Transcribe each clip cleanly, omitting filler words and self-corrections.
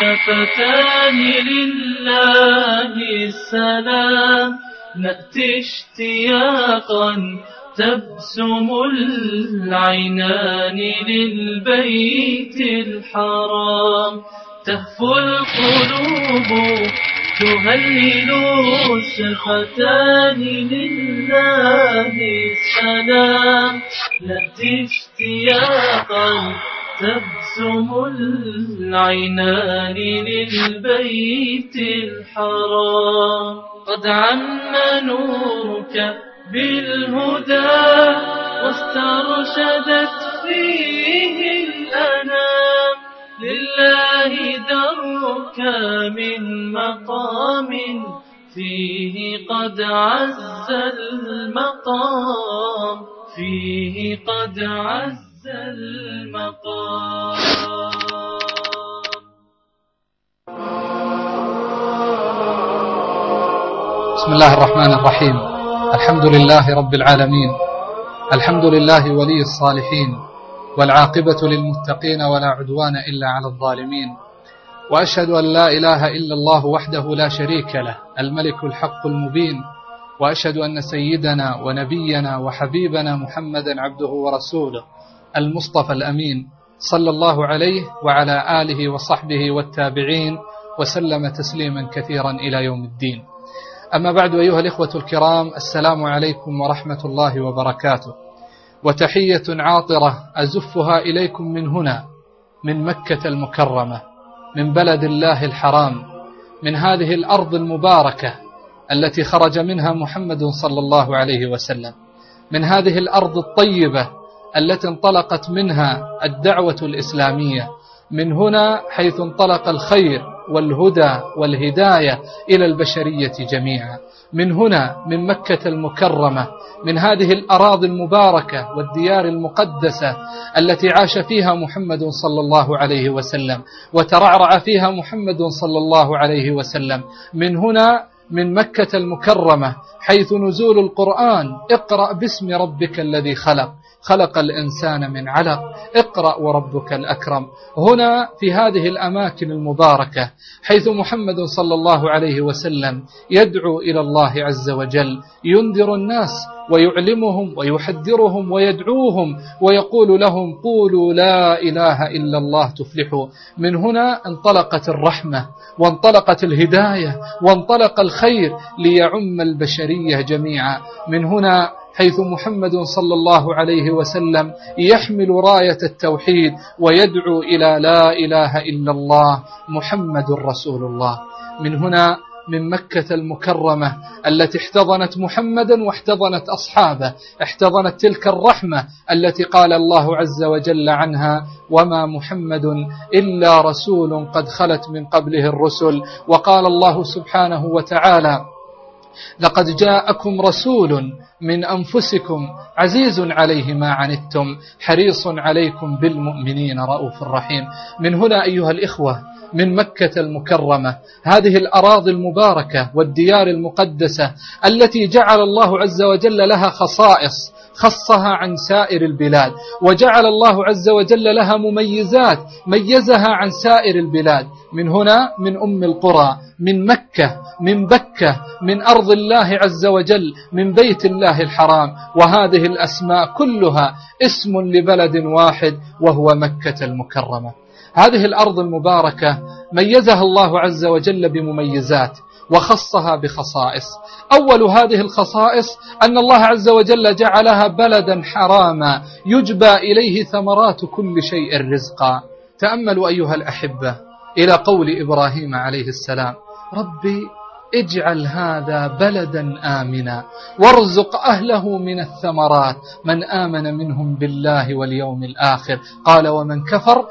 شفتان لله السلام، نأتي اشتياقا تبسم العينان للبيت الحرام، تهفو القلوب تهلل شفتان لله السلام، نأتي اشتياقا تبسم العينان للبيت الحرام، قد عم نورك بالهدى واسترشدت فيه الأنام، لله درك من مقام فيه قد عز المقام، فيه قد عز المقام. بسم الله الرحمن الرحيم. الحمد لله رب العالمين، الحمد لله ولي الصالحين، والعاقبة للمتقين ولا عدوان إلا على الظالمين، وأشهد أن لا إله إلا الله وحده لا شريك له الملك الحق المبين، وأشهد أن سيدنا ونبينا وحبيبنا محمدا عبده ورسوله المصطفى الأمين، صلى الله عليه وعلى آله وصحبه والتابعين وسلم تسليما كثيرا إلى يوم الدين. أما بعد، أيها الإخوة الكرام، السلام عليكم ورحمة الله وبركاته، وتحية عاطرة أزفها إليكم من هنا، من مكة المكرمة، من بلد الله الحرام، من هذه الأرض المباركة التي خرج منها محمد صلى الله عليه وسلم، من هذه الأرض الطيبة التي انطلقت منها الدعوة الإسلامية، من هنا حيث انطلق الخير والهدى والهداية إلى البشرية جميعا، من هنا، من مكة المكرمة، من هذه الأراضي المباركة والديار المقدسة التي عاش فيها محمد صلى الله عليه وسلم وترعرع فيها محمد صلى الله عليه وسلم، من هنا، من مكة المكرمة، حيث نزول القرآن: اقرأ باسم ربك الذي خلق، خلق الإنسان من علق، اقرأ وربك الأكرم. هنا في هذه الأماكن المباركة حيث محمد صلى الله عليه وسلم يدعو إلى الله عز وجل، ينذر الناس ويعلمهم ويحذرهم ويدعوهم ويقول لهم: قولوا لا إله إلا الله تفلحوا. من هنا انطلقت الرحمة وانطلقت الهداية وانطلق الخير ليعم البشرية جميعا. من هنا حيث محمد صلى الله عليه وسلم يحمل راية التوحيد ويدعو إلى لا إله إلا الله محمد رسول الله. من هنا، من مكة المكرمة التي احتضنت محمدا واحتضنت أصحابه، احتضنت تلك الرحمة التي قال الله عز وجل عنها: وما محمد إلا رسول قد خلت من قبله الرسل. وقال الله سبحانه وتعالى: لقد جاءكم رسول من أنفسكم عزيز عليه ما عنتم حريص عليكم بالمؤمنين رؤوف رحيم. من هنا أيها الإخوة، من مكة المكرمة، هذه الأراضي المباركة والديار المقدسة التي جعل الله عز وجل لها خصائص، خصها عن سائر البلاد، وجعل الله عز وجل لها مميزات ميزها عن سائر البلاد. من هنا، من أم القرى، من مكة، من بكة، من أرض الله عز وجل، من بيت الله الحرام. وهذه الأسماء كلها اسم لبلد واحد وهو مكة المكرمة. هذه الأرض المباركة ميزها الله عز وجل بمميزات وخصها بخصائص. أول هذه الخصائص أن الله عز وجل جعلها بلدا حراما يجبى إليه ثمرات كل شيء رزقا. تأملوا أيها الأحبة إلى قول إبراهيم عليه السلام: ربي اجعل هذا بلدا آمنا وارزق أهله من الثمرات من آمن منهم بالله واليوم الآخر. قال: ومن كفر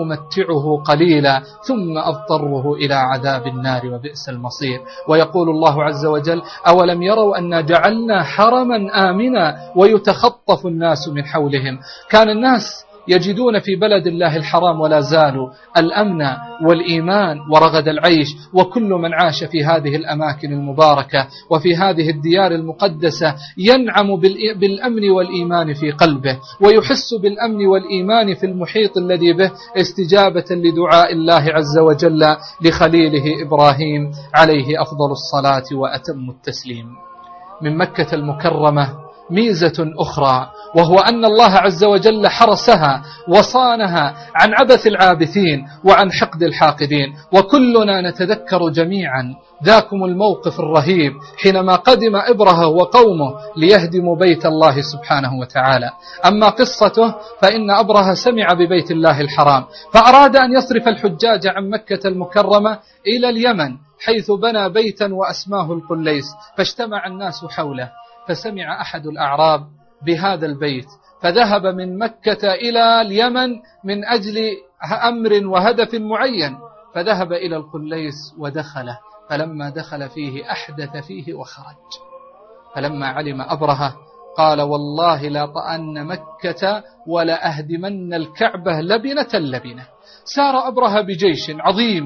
فأمتعه قليلا ثم أضطره إلى عذاب النار وبئس المصير. ويقول الله عز وجل: أولم يروا أنا جعلنا حرما آمنا ويتخطف الناس من حولهم. كان الناس يجدون في بلد الله الحرام ولا زالوا الأمن والإيمان ورغد العيش. وكل من عاش في هذه الأماكن المباركة وفي هذه الديار المقدسة ينعم بالأمن والإيمان في قلبه، ويحس بالأمن والإيمان في المحيط الذي به، استجابة لدعاء الله عز وجل لخليله إبراهيم عليه أفضل الصلاة وأتم التسليم. من مكة المكرمة ميزة أخرى، وهو أن الله عز وجل حرسها وصانها عن عبث العابثين وعن حقد الحاقدين. وكلنا نتذكر جميعا ذاكم الموقف الرهيب حينما قدم إبرهة وقومه ليهدموا بيت الله سبحانه وتعالى. أما قصته فإن أبرهة سمع ببيت الله الحرام فأراد أن يصرف الحجاج عن مكة المكرمة إلى اليمن، حيث بنى بيتا وأسماه القليس، فاجتمع الناس حوله. فسمع أحد الأعراب بهذا البيت فذهب من مكة إلى اليمن من أجل أمر وهدف معين، فذهب إلى القليس ودخله، فلما دخل فيه أحدث فيه وخرج. فلما علم أبرهة قال والله لا طأن مكة ولا أهدمن الكعبة لبنة لبنة. سار أبرهة بجيش عظيم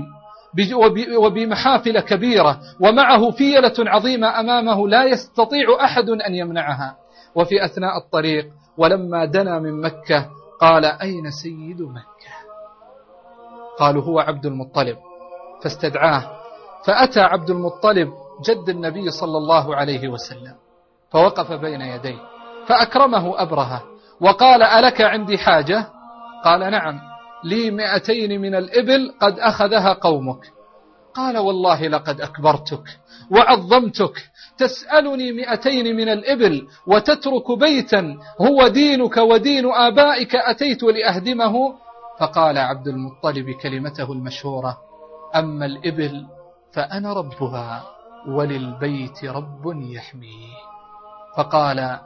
وبمحافل كبيرة، ومعه فيلة عظيمة أمامه لا يستطيع أحد أن يمنعها. وفي أثناء الطريق ولما دنا من مكة قال أين سيد مكة؟ قالوا هو عبد المطلب، فاستدعاه. فأتى عبد المطلب جد النبي صلى الله عليه وسلم فوقف بين يديه فأكرمه أبرهة وقال ألك عندي حاجة؟ قال نعم، لي 200 من الإبل قد أخذها قومك. قال والله لقد أكبرتك وعظمتك، تسألني 200 من الإبل وتترك بيتا هو دينك ودين آبائك أتيت لأهدمه؟ فقال عبد المطلب كلمته المشهورة أما الإبل فأنا ربها وللبيت رب يحميه. فقال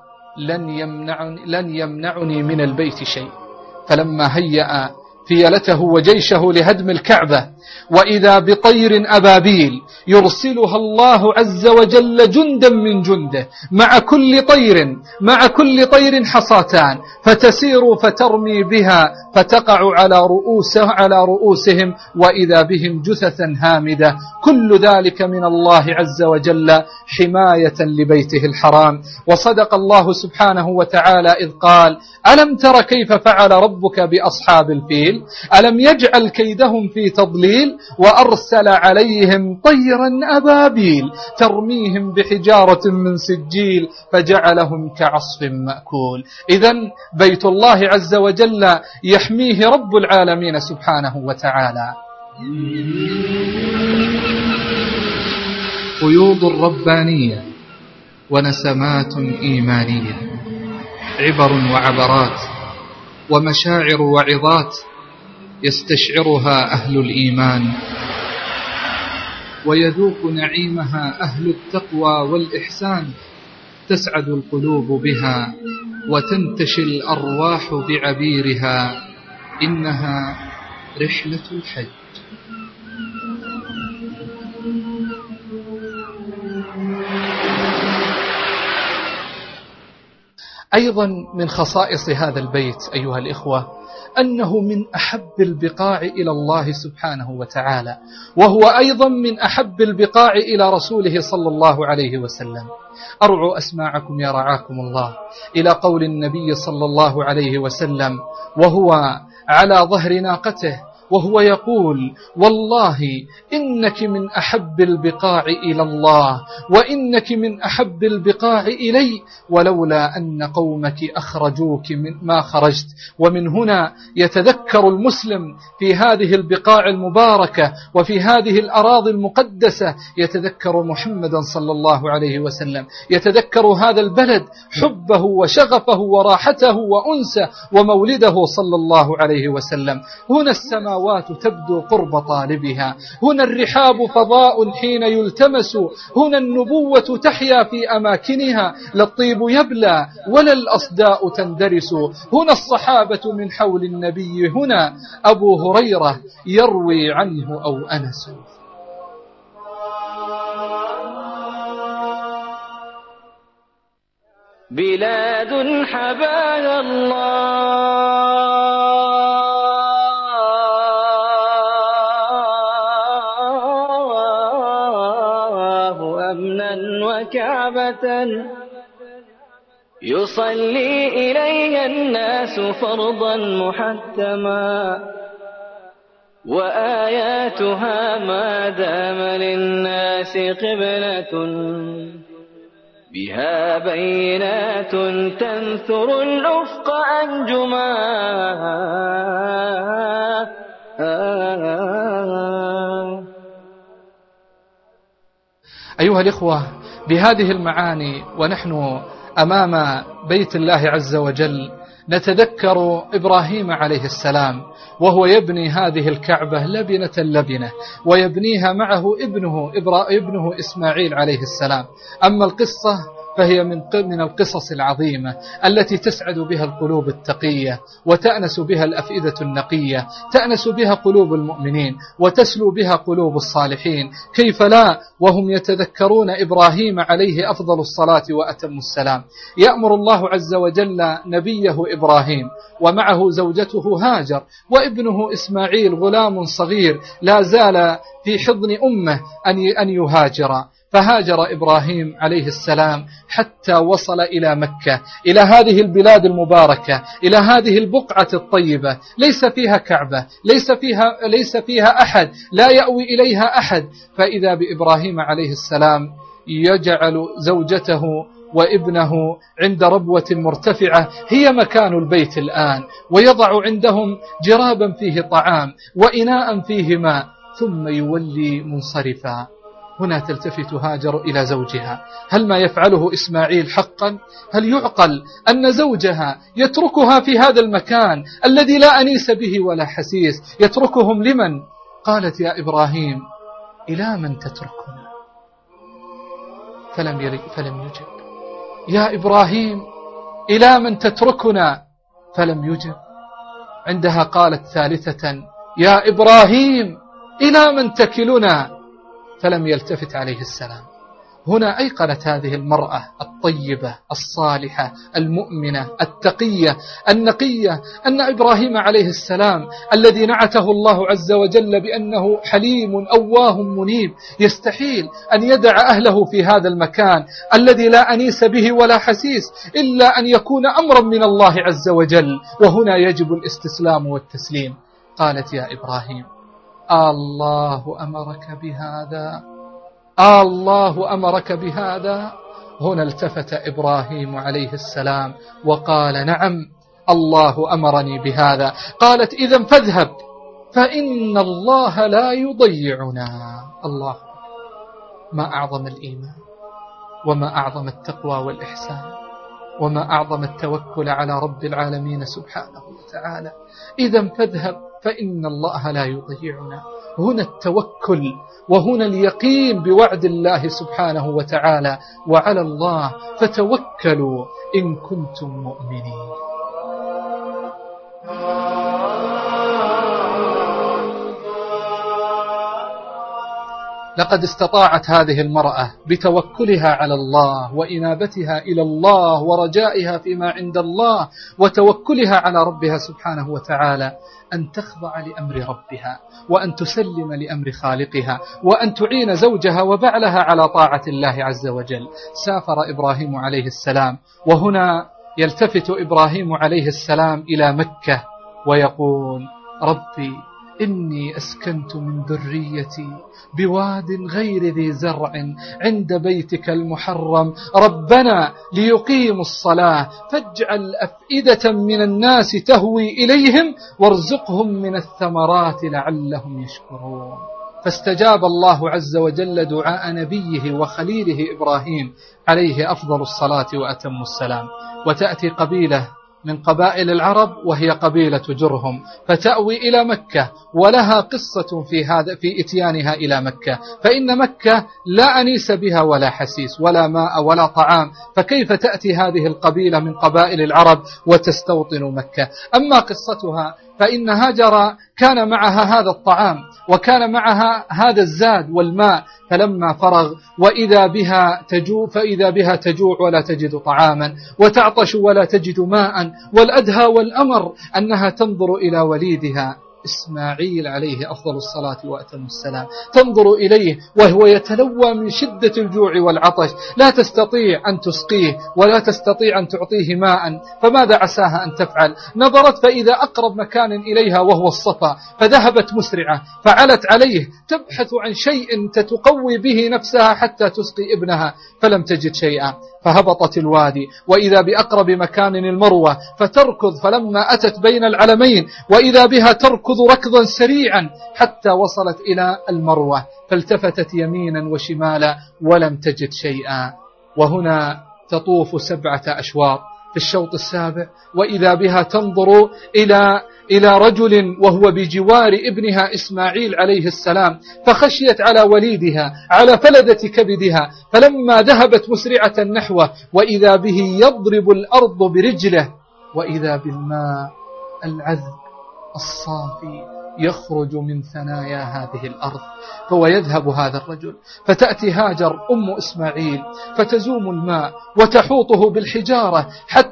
لن يمنعني من البيت شيء. فلما هيأ فيلته وجيشه لهدم الكعبة وإذا بطير أبابيل يرسلها الله عز وجل جندا من جنده، مع كل طير حصاتان، فتسير فترمي بها فتقع على رؤوسهم وإذا بهم جثثا هامدة. كل ذلك من الله عز وجل حماية لبيته الحرام. وصدق الله سبحانه وتعالى إذ قال ألم تر كيف فعل ربك بأصحاب الفيل ألم يجعل كيدهم في تضليل وأرسل عليهم طيرا أبابيل ترميهم بحجارة من سجيل فجعلهم كعصف مأكول. إذن بيت الله عز وجل يحميه رب العالمين سبحانه وتعالى. قيود ربانية ونسمات إيمانية، عبر وعبرات ومشاعر وعظات يستشعرها أهل الإيمان ويذوق نعيمها أهل التقوى والإحسان. تسعد القلوب بها وتنتشي الأرواح بعبيرها. إنها رحلة الحج. أيضا من خصائص هذا البيت أيها الإخوة أنه من أحب البقاع إلى الله سبحانه وتعالى، وهو أيضا من أحب البقاع إلى رسوله صلى الله عليه وسلم. أرعوا أسماعكم يا رعاكم الله إلى قول النبي صلى الله عليه وسلم وهو على ظهر ناقته وهو يقول والله إنك من أحب البقاع إلى الله وإنك من أحب البقاع إلي ولولا أن قومك أخرجوك من ما خرجت. ومن هنا يتذكر المسلم في هذه البقاع المباركة وفي هذه الأراضي المقدسة يتذكر محمدا صلى الله عليه وسلم، يتذكر هذا البلد حبه وشغفه وراحته وأنسه ومولده صلى الله عليه وسلم. هنا السماوات تبدو قرب طالبها، هنا الرحاب فضاء حين يلتمس، هنا النبوة تحيا في أماكنها، لا الطيب يبلى ولا الأصداء تندرس. هنا الصحابة من حول النبي، هنا أبو هريرة يروي عنه أو أنس. بلاد حباها الله كعبة يصلي إليها الناس فرضا محتما، وآياتها ما دام للناس قبلة بها بينات تنثر الأفق أنجما. أيها الإخوة، بهذه المعاني ونحن أمام بيت الله عز وجل نتذكر إبراهيم عليه السلام وهو يبني هذه الكعبة لبنة لبنة، ويبنيها معه ابنه إسماعيل عليه السلام. أما القصة فهي من القصص العظيمة التي تسعد بها القلوب التقية، وتأنس بها الأفئدة النقية، تأنس بها قلوب المؤمنين، وتسلو بها قلوب الصالحين. كيف لا وهم يتذكرون إبراهيم عليه أفضل الصلاة وأتم السلام. يأمر الله عز وجل نبيه إبراهيم ومعه زوجته هاجر وابنه إسماعيل غلام صغير لا زال في حضن أمه أن يهاجر. فهاجر إبراهيم عليه السلام حتى وصل إلى مكة، إلى هذه البلاد المباركة، إلى هذه البقعة الطيبة، ليس فيها كعبة، ليس فيها أحد، لا يأوي إليها أحد. فإذا بإبراهيم عليه السلام يجعل زوجته وابنه عند ربوة مرتفعة هي مكان البيت الآن، ويضع عندهم جرابا فيه طعام وإناء فيه ماء، ثم يولي منصرفا. هنا تلتفت هاجر إلى زوجها: هل ما يفعله إسماعيل حقا؟ هل يعقل أن زوجها يتركها في هذا المكان الذي لا أنيس به ولا حسيس؟ يتركهم لمن؟ قالت: يا إبراهيم، إلى من تتركنا؟ فلم يجب. يا إبراهيم، إلى من تتركنا؟ فلم يجب. عندها قالت ثالثة: يا إبراهيم، إلى من تكلنا؟ فلم يلتفت عليه السلام. هنا أيقنت هذه المرأة الطيبة الصالحة المؤمنة التقية النقية أن إبراهيم عليه السلام الذي نعته الله عز وجل بأنه حليم أواه منيب يستحيل أن يدع أهله في هذا المكان الذي لا أنيس به ولا حسيس إلا أن يكون أمرا من الله عز وجل، وهنا يجب الاستسلام والتسليم. قالت: يا إبراهيم، الله أمرك بهذا؟ الله أمرك بهذا؟ هنا التفت إبراهيم عليه السلام وقال: نعم، الله أمرني بهذا. قالت: إذن فاذهب فإن الله لا يضيعنا. الله، ما أعظم الإيمان، وما أعظم التقوى والإحسان، وما أعظم التوكل على رب العالمين سبحانه وتعالى. إذن فاذهب فإن الله لا يضيعنا. هنا التوكل، وهنا اليقين بوعد الله سبحانه وتعالى: وعلى الله فتوكلوا إن كنتم مؤمنين. لقد استطاعت هذه المرأة بتوكلها على الله وإنابتها إلى الله ورجائها فيما عند الله وتوكلها على ربها سبحانه وتعالى أن تخضع لأمر ربها، وأن تسلم لأمر خالقها، وأن تعين زوجها وبعلها على طاعة الله عز وجل. سافر إبراهيم عليه السلام، وهنا يلتفت إبراهيم عليه السلام إلى مكة ويقول: ربي إني أسكنت من ذريتي بواد غير ذي زرع عند بيتك المحرم ربنا ليقيموا الصلاة فاجعل أفئدة من الناس تهوي إليهم وارزقهم من الثمرات لعلهم يشكرون. فاستجاب الله عز وجل دعاء نبيه وخليله إبراهيم عليه أفضل الصلاة وأتم السلام. وتأتي قبيلة من قبائل العرب وهي قبيلة جرهم، فتأوي إلى مكة، ولها قصة في إتيانها إلى مكة. فإن مكة لا أنيس بها ولا حسيس ولا ماء ولا طعام، فكيف تأتي هذه القبيلة من قبائل العرب وتستوطن مكة؟ أما قصتها فإن هاجر كان معها هذا الطعام وكان معها هذا الزاد والماء، فلما فرغ فإذا بها تجوع ولا تجد طعاما، وتعطش ولا تجد ماء، والأدهى والأمر أنها تنظر إلى وليدها إسماعيل عليه أفضل الصلاة وأتم السلام، تنظر إليه وهو يتلوى من شدة الجوع والعطش، لا تستطيع أن تسقيه ولا تستطيع أن تعطيه ماء، فماذا عساها أن تفعل؟ نظرت فإذا أقرب مكان إليها وهو الصفا، فذهبت مسرعة فعلت عليه تبحث عن شيء تتقوي به نفسها حتى تسقي ابنها، فلم تجد شيئا، فهبطت الوادي وإذا بأقرب مكان المروة فتركض، فلما أتت بين العلمين وإذا بها تركض ركضا سريعا حتى وصلت إلى المروة، فالتفتت يمينا وشمالا ولم تجد شيئا. وهنا تطوف 7 أشواط في الشوط السابع وإذا بها تنظر إلى رجل وهو بجوار ابنها إسماعيل عليه السلام، فخشيت على وليدها على فلذة كبدها، فلما ذهبت مسرعة نحوه وإذا به يضرب الأرض برجله وإذا بالماء العذب الصافي يخرج من ثنايا هذه الأرض. فهو يذهب هذا الرجل، فتأتي هاجر أم إسماعيل فتزوم الماء وتحوطه بالحجارة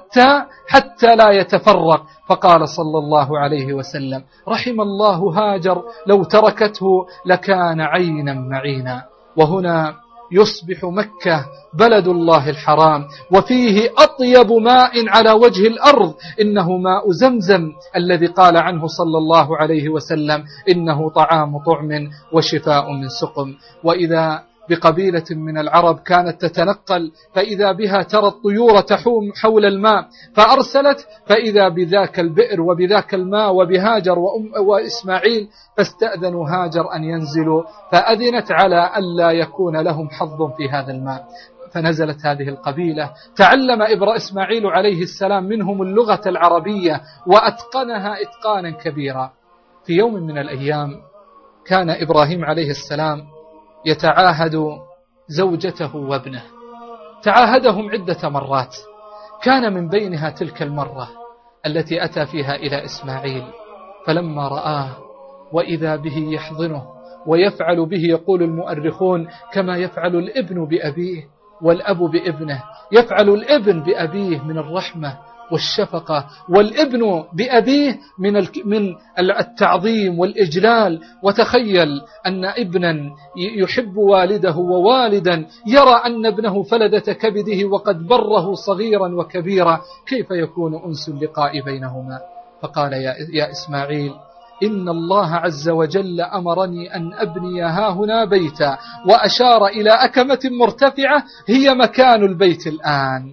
حتى لا يتفرق، فقال صلى الله عليه وسلم: رحم الله هاجر لو تركته لكان عينا معينا. وهنا يصبح مكة بلد الله الحرام وفيه أطيب ماء على وجه الأرض، إنه ماء زمزم الذي قال عنه صلى الله عليه وسلم: إنه طعام طعم وشفاء من سقم. وإذا بقبيلة من العرب كانت تتنقل فإذا بها ترى الطيور تحوم حول الماء، فأرسلت فإذا بذاك البئر وبذاك الماء وبهاجر وإسماعيل، فاستأذنوا هاجر أن ينزلوا، فأذنت على ألا يكون لهم حظ في هذا الماء. فنزلت هذه القبيلة، تعلم إسماعيل عليه السلام منهم اللغة العربية وأتقنها إتقانا كبيرا. في يوم من الأيام كان إبراهيم عليه السلام يتعاهد زوجته وابنه، تعاهدهم عدة مرات، كان من بينها تلك المرة التي أتى فيها إلى إسماعيل، فلما رآه وإذا به يحضنه ويفعل به، يقول المؤرخون، كما يفعل الابن بأبيه والأب بابنه، يفعل الابن بأبيه من الرحمة والشفقة، والابن بأبيه من التعظيم والإجلال. وتخيل أن ابنا يحب والده ووالدا يرى أن ابنه فلذة كبده وقد بره صغيرا وكبيرا، كيف يكون أنس اللقاء بينهما؟ فقال: يا إسماعيل، إن الله عز وجل أمرني أن أبني هاهنا بيتا، وأشار إلى أكمة مرتفعة هي مكان البيت الآن.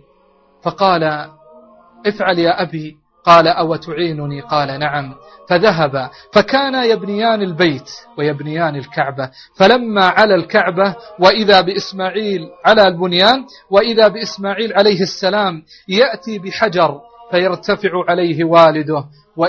فقال: افعل يا أبي. قال: أو تعينني؟ قال: نعم. فذهب فكانا يبنيان البيت ويبنيان الكعبة، فلما على الكعبة وإذا بإسماعيل على البنيان، وإذا بإسماعيل عليه السلام يأتي بحجر فيرتفع عليه والده،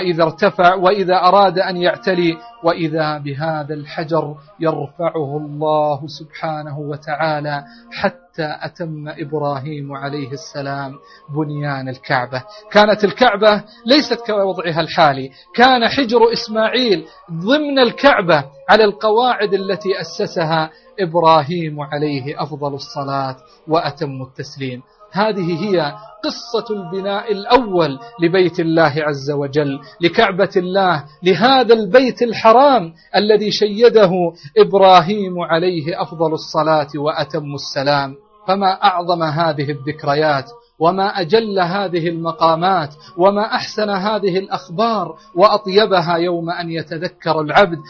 وإذا أراد أن يعتلي وإذا بهذا الحجر يرفعه الله سبحانه وتعالى حتى أتم إبراهيم عليه السلام بنيان الكعبة. كانت الكعبة ليست كوضعها الحالي، كان حجر إسماعيل ضمن الكعبة على القواعد التي أسسها إبراهيم عليه أفضل الصلاة وأتم التسليم. هذه هي قصة البناء الأول لبيت الله عز وجل، لكعبة الله، لهذا البيت الحرام الذي شيده إبراهيم عليه أفضل الصلاة وأتم السلام. فما أعظم هذه الذكريات، وما أجل هذه المقامات، وما أحسن هذه الأخبار وأطيبها يوم أن يتذكر العبد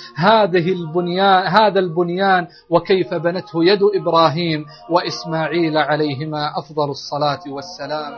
هذا البنيان وكيف بنته يد إبراهيم وإسماعيل عليهما أفضل الصلاة والسلام.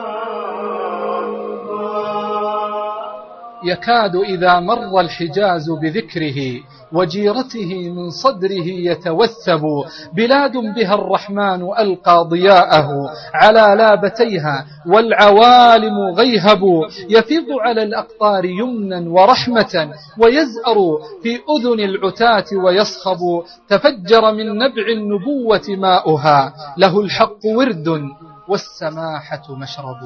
يكاد إذا مر الحجاز بذكره وجيرته من صدره يتوثب، بلاد بها الرحمن ألقى ضياءه على لابتيها والعوالم غيهب، يفيض على الأقطار يمنا ورحمة ويزأر في أذن العتاة ويصخب، تفجر من نبع النبوة ماؤها، له الحق ورد والسماحة مشرب.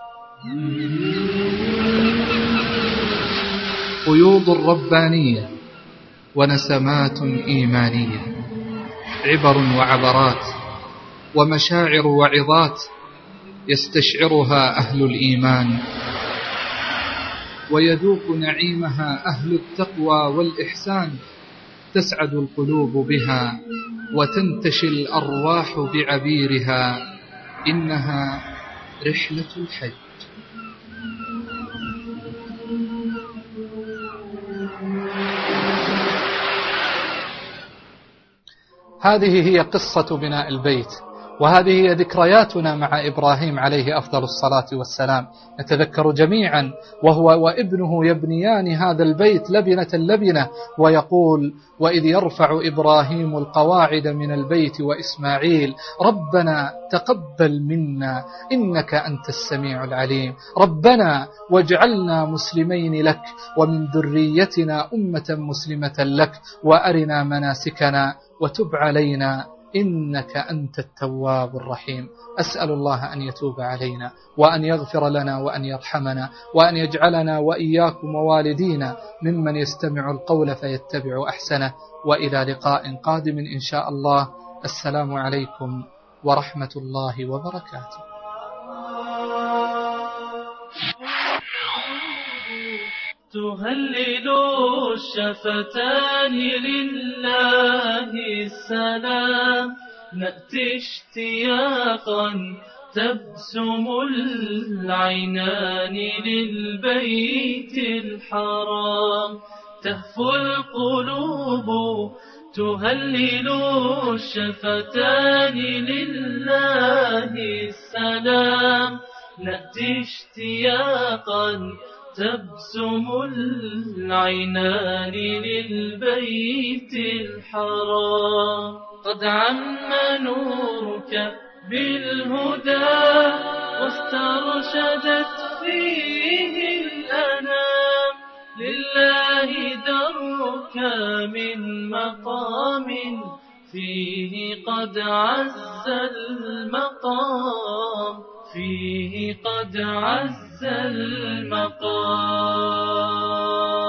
قيوض ربانية ونسمات إيمانية، عبر وعبرات ومشاعر وعظات يستشعرها أهل الإيمان. ويذوق نعيمها أهل التقوى والإحسان. تسعد القلوب بها وتنتشي الأرواح بعبيرها. إنها رحلة الحج. هذه هي قصة بناء البيت، وهذه هي ذكرياتنا مع إبراهيم عليه أفضل الصلاة والسلام. نتذكر جميعا وهو وابنه يبنيان هذا البيت لبنة لبنة، ويقول: وإذ يرفع إبراهيم القواعد من البيت وإسماعيل ربنا تقبل منا إنك أنت السميع العليم، ربنا واجعلنا مسلمين لك ومن ذريتنا أمة مسلمة لك وأرنا مناسكنا وتب علينا إنك أنت التواب الرحيم. أسأل الله أن يتوب علينا وأن يغفر لنا وأن يرحمنا وأن يجعلنا وإياكم ووالدينا ممن يستمع القول فيتبع أحسنه. وإلى لقاء قادم إن شاء الله. السلام عليكم ورحمة الله وبركاته. تهلل الشفتان لله السلام، نأتي اشتياقا تبسم العينان للبيت الحرام، تهفو القلوب تهلل الشفتان لله السلام، نأتي اشتياقا تبسم العينان للبيت الحرام. قد عم نورك بالهدى واسترشدت فيه الأنام، لله درك من مقام فيه قد عز المقام، فيه قد عز المقام.